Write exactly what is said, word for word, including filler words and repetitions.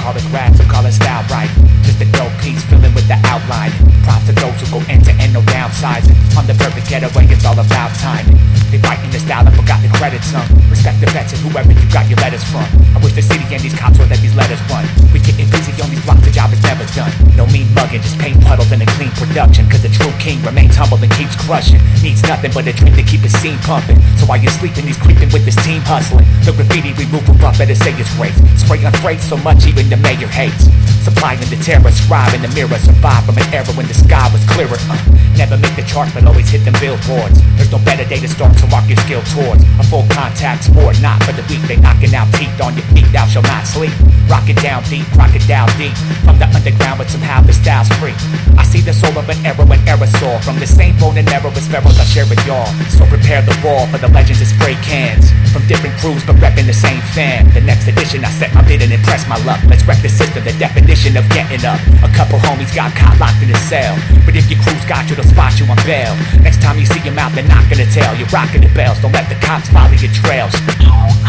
call it grab, so call it style right. Just a dope piece, filling with the outline. Props to those who go end to end, no downsizing. On the perfect getaway, it's all about timing. They biting the style and forgot the credits, son. Respect the vets and whoever you got your letters from. I wish the city and these cops would let these letters run. We getting busy on these blocks, the job is never done. No mean mugging, just paint puddles and a clean production. Cause the true king remains humble and keeps crushing. Needs nothing but a dream to keep his scene pumping. So while you're sleeping, he's creeping with his team hustling. The graffiti removal buff, better say his race. Spray on freight so much even the mayor hates. Supplying the terror, scribe in the mirror. Survive from an era when the sky was clearer. uh, Never make the charts but always hit them billboards. There's no better day to start to walk your skill towards a full contact sport, not for the weak. They knocking out teeth on your feet, thou shall not sleep. Rock it down deep, crocodile deep. From the underground but somehow the style's free. I see the soul of an era when aerosol. From the same bone and arrow as pharaohs I share with y'all. So prepare the wall for the legends of spray cans. From different crews but repping the same fam. The next edition I set my bid and impress my luck. Let's wreck the system, the definition of getting up. A couple homies got caught locked in a cell. But if your crew's got you, they'll spot you on bail. Next time you see him out, they're not gonna tell. You're rocking the bells, don't let the cops follow your trails.